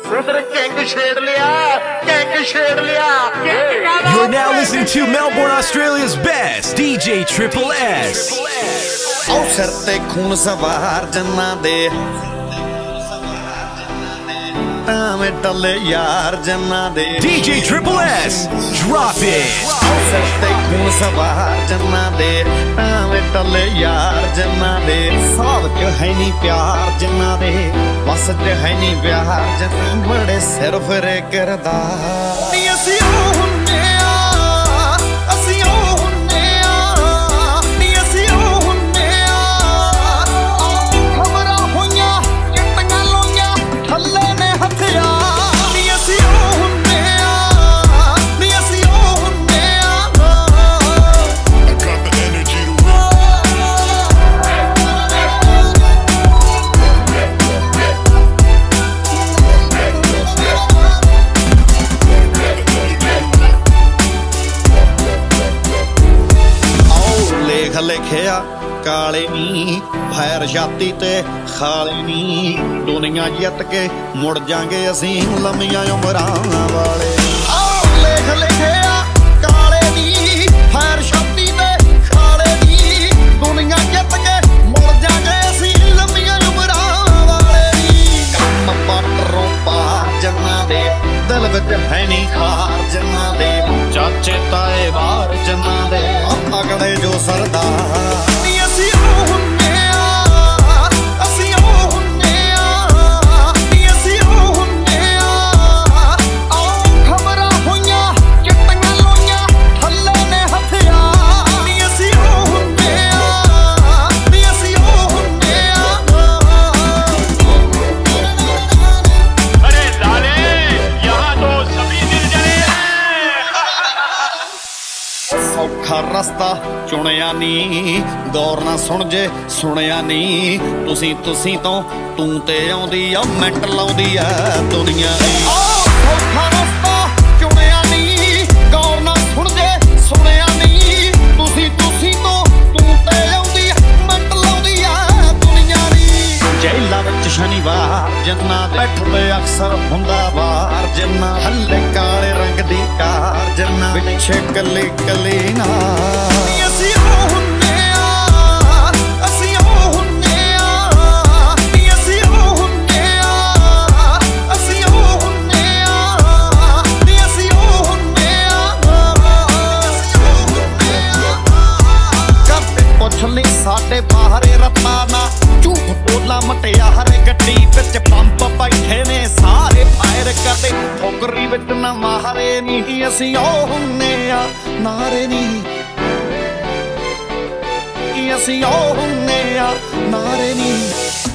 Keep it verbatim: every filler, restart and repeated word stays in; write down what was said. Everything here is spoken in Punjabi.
You're now listening to Melbourne, Australia's best, D J Triple S. ਆਉ ਸਿਰ ਤੇ ਖੂਨ ਸਵਾਰ ਜੰਨਾ ਦੇ ਤਾਵੇਂ ਟੱਲੇ ਯਾਰ ਜੰਨਾ ਦੇ D J Triple S, drop it. ਆਉ ਸਿਰ ਤੇ ਖੂਨ ਸਵਾਰ ਜੰਨਾ ਦੇ ਤਾਵੇਂ ਟੱਲੇ ਯਾਰ ਜੰਨਾ ਦੇ ਸਾਬ ਚ ਹੈ ਨਹੀਂ ਪਿਆਰ ਜੰਨਾ ਦੇ ਵਸ ਚ ਹੈ ਨਹੀਂ ਪਿਆਰ ਜੰਨਾ ਬੜੇ ਸਿਰ ਫਿਰੇ ਕਰਦਾ ਨੀ ਅਸੀਂ ਉਹ ਹੁੰਨੇ ਆ ਅਸੀਂ ਉਹ ਹੁੰਨੇ ਆ ਨੀ ਅਸੀਂ ਉਹ ਹੁੰਨੇ ਆ ਖਬਰਾਂ ਹੋਈਆਂ ਚਿੱਟੀਆਂ ਲੋਈਆਂ ਥੱਲੇ ਨੇ ਹਥਿਆਰ ਨੀ ਅਸੀਂ ਉਹ ਹੁੰਨੇ ਆ ਨੀ ਅਸੀਂ ਉਹ ਹੁੰਨੇ ਆ I got the energy to ਲੇਖ ਲਿਖਿਆ ਕਾਲੇ ਨੀ ਫੈਰ ਛਾਤੀ ਤੇ ਖਾਲੇ ਨੀ ਦੁਨੀਆ ਜਿੱਤ ਕੇ ਮੁੜ ਜਾਾਂਗੇ ਅਸੀਂ ਲੰਮੀਆਂ ਉਮਰਾਂ ਵਾਲੇ ਆਹ ਲੇਖ ਲਿਖਿਆ ਕਾਲੇ ਨੀ ਫੈਰ ਛਾਤੀ ਤੇ ਖਾਲੇ ਨੀ ਦੁਨੀਆ ਜਿੱਤ ਕੇ ਮੁੜ ਜਾਾਂਗੇ ਅਸੀਂ ਲੰਮੀਆਂ ਉਮਰਾਂ ਵਾਲੇ ਨੀ ਕੰਮ ਪੱਟਰੋਂ ਪਾਰ ਜੰਨਾ ਦੇ ਦਿਲ ਵਿੱਚ ਹੈ ਨਹੀਂ ਖਾਰ ਜੰਨਾ ਦੇ ਚਾਚੇ ਤਾਏ ਬਾਹਰ ਜੰਨਾ ਦੇ ਅਗਲੇ ਜੋ ਸਰਦਾਰ ਨੀ ਅਸੀਂ ਉਹ ਹੁੰਨੇ ਆ ਅਸੀਂ ਉਹ ਹੁੰਨੇ ਆ ਨੀ ਅਸੀਂ ਉਹ ਹੁੰਨੇ ਆ ਆਓ ਖਬਰਾਂ ਹੋਈਆਂ ਚਿੱਟੀਆਂ ਲੋਈਆਂ ਥੱਲੇ ਨੇ ਹਥਿਆਰ ਨੀ ਅਸੀਂ ਉਹ ਹੁੰਨੇ ਆ ਨੀ ਅਸੀਂ ਉਹ ਹੁੰਨੇ ਆ अरे लाले यहाँ तो सभी निर्जने ਸੌਖਾ ਰਸਤਾ ਚੁਣਿਆ ਨੀ ਗੌਰ ਨਾ ਸੁਣ ਜੇ ਸੁਣਿਆ ਨੀ ਤੁਸੀਂ ਤੁਸੀਂ ਤੋਂ ਤੂੰ ਤੇ ਆਉਂਦੀ ਆ ਮਿੰਟ ਲਾਉਂਦੀ ਆ ਦੁਨੀਆ ਦੀ ਸੌਖਾ ਰਸਤਾ ਚੁਣਿਆ ਨੀ ਗੌਰ ਨਾ ਸੁਣ ਜੇ ਸੁਣਿਆ ਨੀ ਤੁਸੀਂ ਤੁਸੀਂ ਤੋਂ ਤੂੰ ਤੇ ਆਉਂਦੀ ਆ ਮਿੰਟ ਲਾਉਂਦੀ ਆ ਦੁਨੀਆ ਦੀ ਜੇਲਾਂ ਵਿੱਚ ਸ਼ਨੀਵਾਰ ਜੰਨਾ ਬੈਠਦੇ ਅਕਸਰ ਹੁੰਦਾ ਵਾਰ ਜੰਨਾ ਹੱਲੇ ਕਾਲੇ ਰੰਗ ਦੀ ਕਾਰ ਜੰਨਾ ਪਿੱਛੇ ਕੱਲੀ ਕੱਲੀ ਨਾ ਅਸੀਂ ਉਹ ਹੁੰਨੇ ਆ ਅਸੀਂ ਉਹ ਹੁੰਨੇ ਆ ਨੀ ਅਸੀਂ ਉਹ ਹੁੰਨੇ ਆ ਅਸੀਂ ਉਹ ਹੁੰਨੇ ਆ ਨੀ ਅਸੀਂ ਉਹ ਹੁੰਨੇ ਆ ਕਰਦੇ ਪੁੱਛ ਲਈ ਸਾਡੇ ਬਾਹਰੇ ਰੱਤਾ ਨਾ ਝੂਠ ਬੋਲਾ ਮਟਿਆਰੇ ਗੱਡੀ ਵਿੱਚ ਪੰਪ ਬੈਠੇ ਨੇ ਸਾਰੇ ਫਾਇਰ ਕਰਦੇ ਠੋਕਰੀ ਵਿੱਚ ਨਾ ਮਾਰੇ ਨਹੀਂ ਅਸੀਂ ਉਹ ਹੁੰਨੇ ਆ ਨਾਰੇ ਨਹੀਂ ਅਸੀਂ ਉਹ ਹੁੰਨੇ ਆ ਨਾਰੇ ਨਹੀਂ